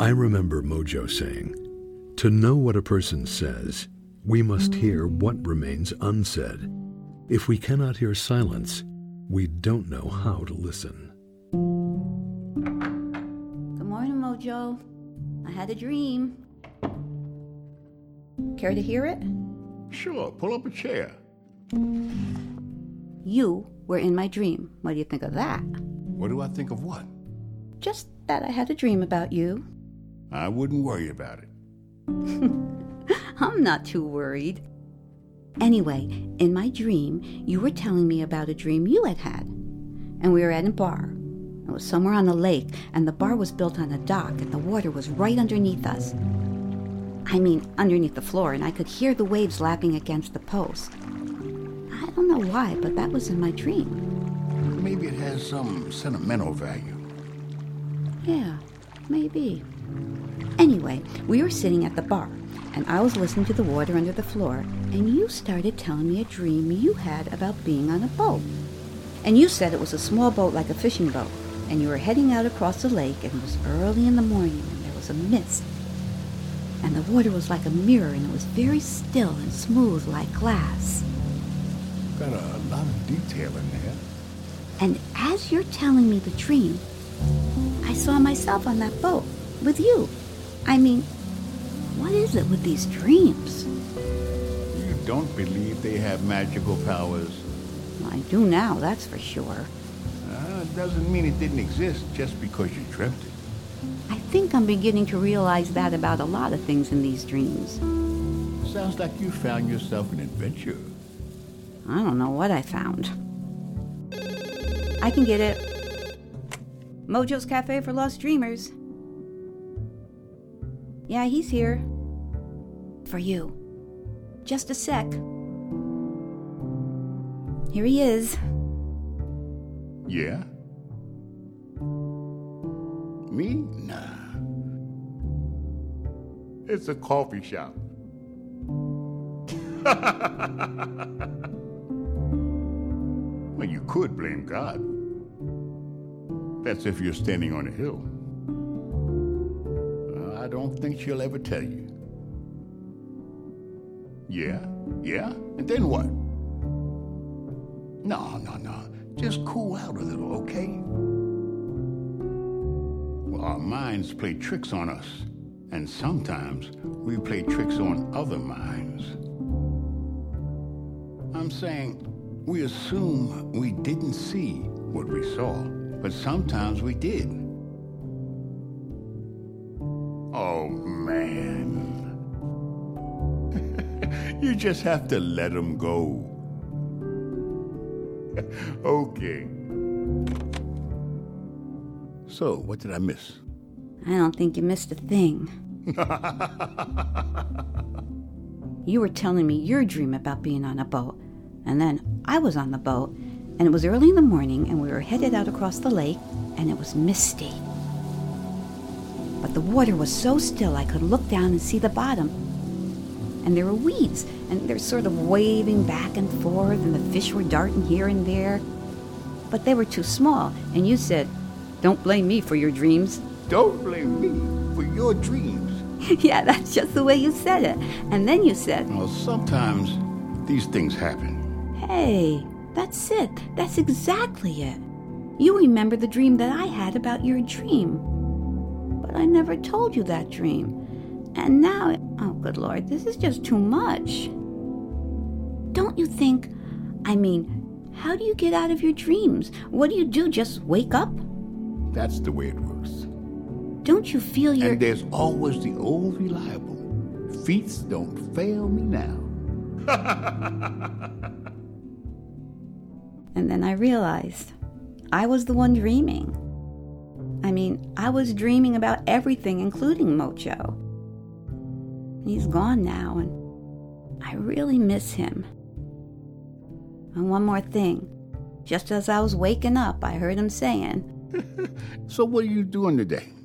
I remember Mojo saying, "To know what a person says, we must hear what remains unsaid. If we cannot hear silence, we don't know how to listen." Good morning, Mojo. I had a dream. Care to hear it? Sure, pull up a chair. You were in my dream. What do you think of that? What do I think of what? Just that I had a dream about you. I wouldn't worry about it. I'm not too worried. Anyway, in my dream, you were telling me about a dream you had had. And we were at a bar. It was somewhere on a lake, and the bar was built on a dock, and the water was right underneath us. I mean, underneath the floor, and I could hear the waves lapping against the post. I don't know why, but that was in my dream. Maybe it has some sentimental value. Yeah, maybe. Anyway, we were sitting at the bar, and I was listening to the water under the floor, and you started telling me a dream you had about being on a boat. And you said it was a small boat like a fishing boat, and you were heading out across the lake, and it was early in the morning, and there was a mist. And the water was like a mirror, and it was very still and smooth like glass. Got a lot of detail in there. And as you're telling me the dream, I saw myself on that boat with you. I mean, what is it with these dreams? You don't believe they have magical powers? I do now, that's for sure. Doesn't mean it didn't exist just because you dreamt it. I think I'm beginning to realize that about a lot of things in these dreams. Sounds like you found yourself an adventure. I don't know what I found. I can get it. Mojo's Cafe for Lost Dreamers. Yeah, he's here. For you. Just a sec. Here he is. Yeah? Me? Nah. It's a coffee shop. Well, you could blame God. That's if you're standing on a hill. I don't think she'll ever tell you. Yeah? And then what? No. Just cool out a little, okay? Well, our minds play tricks on us, and sometimes we play tricks on other minds. I'm saying we assume we didn't see what we saw, but sometimes we did. Oh, man. You just have to let them go. Okay. So, what did I miss? I don't think you missed a thing. You were telling me your dream about being on a boat, and then I was on the boat, and it was early in the morning, and we were headed out across the lake, and it was misty. But the water was so still I could look down and see the bottom. And there were weeds, and they're sort of waving back and forth, and the fish were darting here and there. But they were too small, and you said, "Don't blame me for your dreams." Don't blame me for your dreams. Yeah, that's just the way you said it. And then you said, Well, sometimes these things happen. "Hey, that's it. That's exactly it. You remember the dream that I had about your dream. But I never told you that dream. And now, oh, good Lord, this is just too much. Don't you think, how do you get out of your dreams? What do you do, just wake up? That's the way it works. Don't you feel And there's always the old reliable. Feats don't fail me now. And then I realized I was the one dreaming. I was dreaming about everything, including Mojo. He's gone now, and I really miss him. And one more thing. Just as I was waking up, I heard him saying, So what are you doing today?